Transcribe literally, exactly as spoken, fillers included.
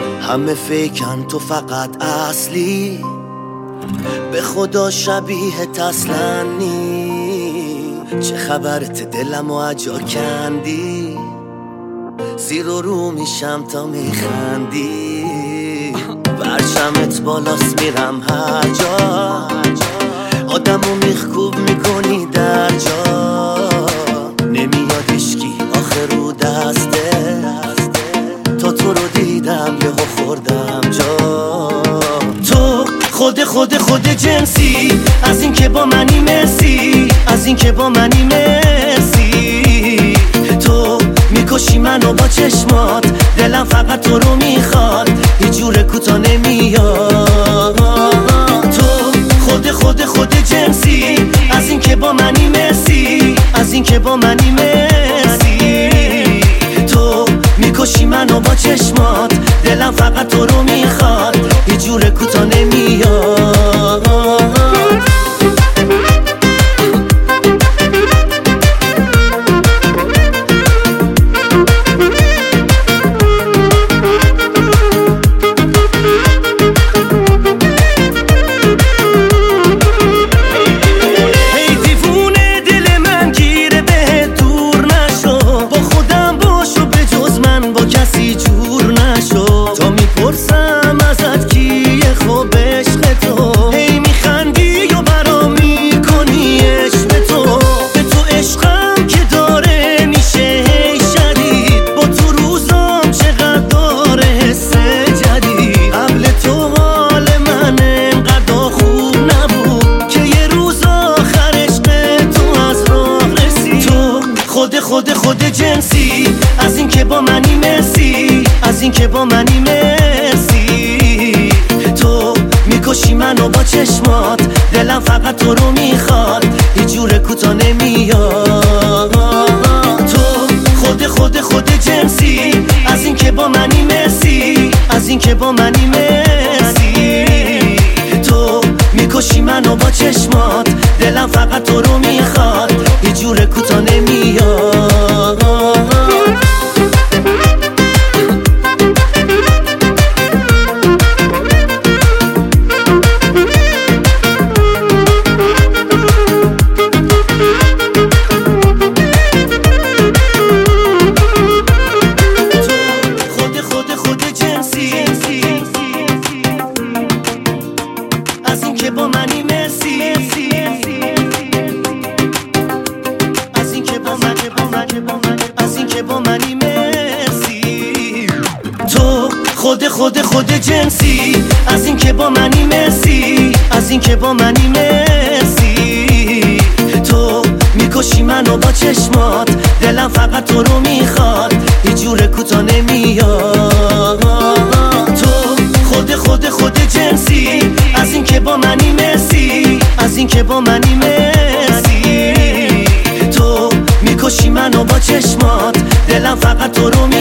همه فیکن تو فقط اصلی، به خدا شبیه تسلنی. چه خبرت دلم و اجا کندی، زیر و رو میشم تا میخندی. برشمت بالاست میرم هر جا، آدمو میخکوب میکنی در جا. نمیاد اشکی آخر رو دسته، تا تو رو دیدم یهو خوردم جا. تو خود خود خود جنسی، از این که با منی مرسی، از این که با منی مرسی. تو میکشی منو با چشمات، دلم فقط تو رو میخواد، هیچ جور کوتا نمیاد. تو خود خود خود جنسی، از این که با منی مرسی، از این که با منی مرسی. تو میکشی منو با چشمات، دلم فقط تو رو میخواد، هیچ جور کوتا نمیاد. خود خود جنسی، از این که با منی مرسی، از این که با منی مرسی. تو میکشی منو با چشمات، دلم فقط تو رو میخواد، هیچ جور کوتا نمیاد. تو خود خود خود جنسی، از این که با منی مرسی، از این که با منی مرسی. تو میکشی منو با چشمات، دلم فقط تو رو میخواد، هیچ جور کوتا نمیاد. از این که با منی مرسی، از این که با من، از این که با منی مرسی. تو خود خود خود جنسی، از این که با منی مرسی، از این که با منی مرسی. تو میکشی منو با چشمات، دلم فقط تو رو میخواد، هیچ جور کوتا نمیاد. تو خود خود خود جنسی، از این که با منی مرسی، از این که با منی مرسی. تو میکشی منو با چشمات، دلم فقط تو رو